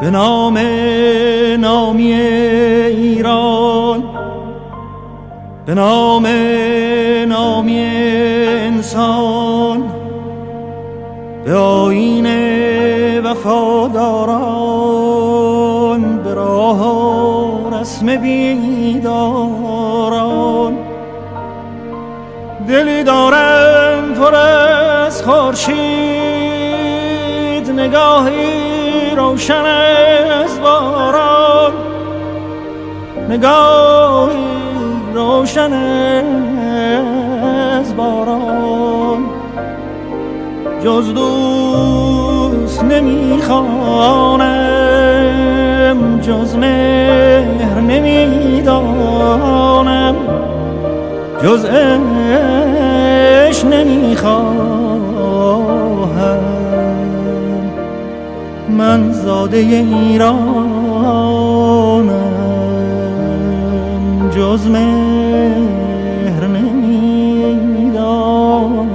به نام نامی ایران، به نام نامی انسان، به آیین وفاداران، به راه و رسم بیداران. دلی دارم پر از خورشید، نگاهی روشن از باران، نگاهی روشن از باران. جز دوست نمیخوانم، جز مهر نمیدانم، جز عشق نمیخواهم. من زاده ایرانم، جز مهر نمیدانم.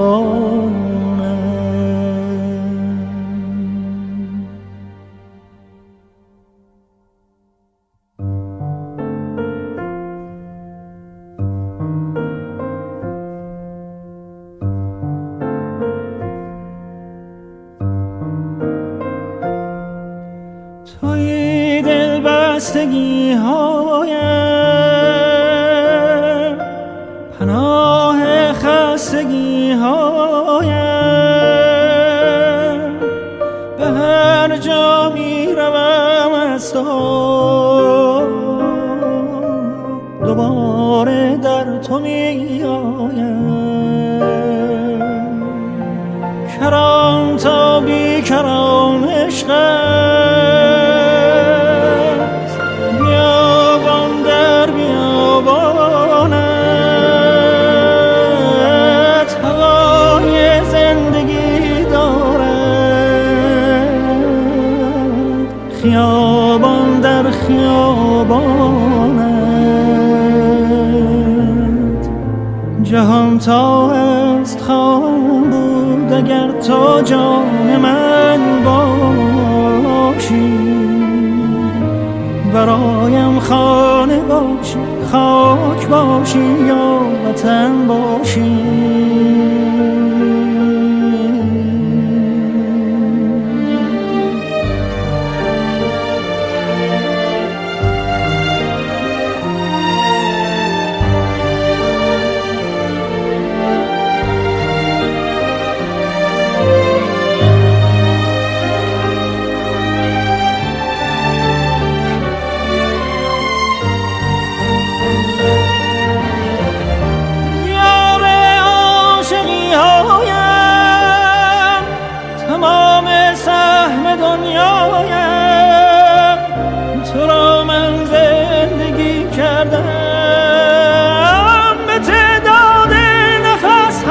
توی دل بستگی هایم، پناه خستگی هایم. به هر جا می روم از تو، دوباره در تو می آیم. کران تا بی کران عشق است، بیابان در بیابانت. هوای زندگی دارد، خیابان در خیابانت. جهان تا است خواهم بود اگر تو جان من باشی. برایم خانه باشی، خاک باشی یا وطن باشی. تو را من زندگی کردم به تعداد نفس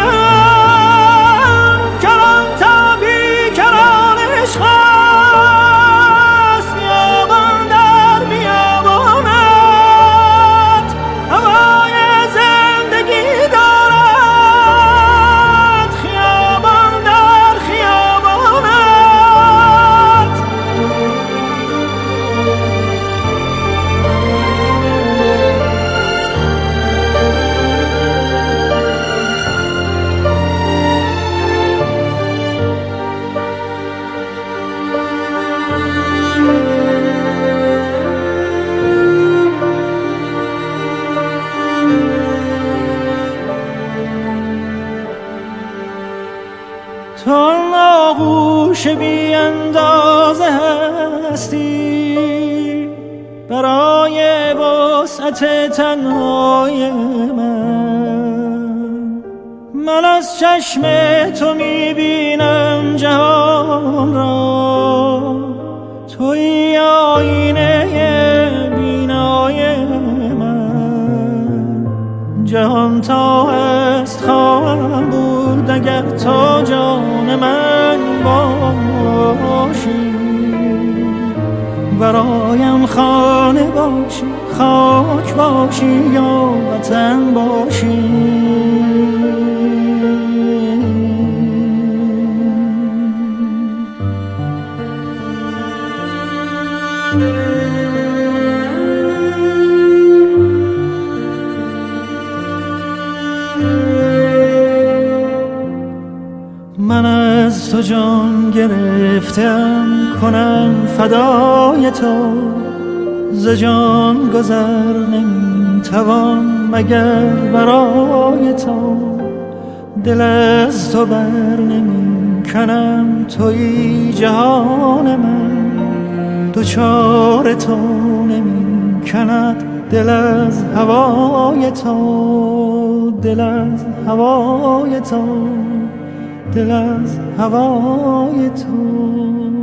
هایم. کران تا بی کران عشق است، بیابان در بیابانت. هوای زندگی دارد، خیابان در خیابانت. تو آغوش بی اندازه هستی برای وسعت تنهای من. من از چشم تو میبینم جهان را، توی آینه بینای من. جهان تا است خواهم بود اگر تو جان من باشی. برایم خانه باشی، خاک باشی یا وطن باشی. جان گرفتم کنم فدای تو، ز جان گذر نمیتوان مگر برای تو. دل از تو بر نمی کنم تویی جهان من، دوچار تو نمی کند دل از هوای تو، دل از هوای تو، دل از هوای تو.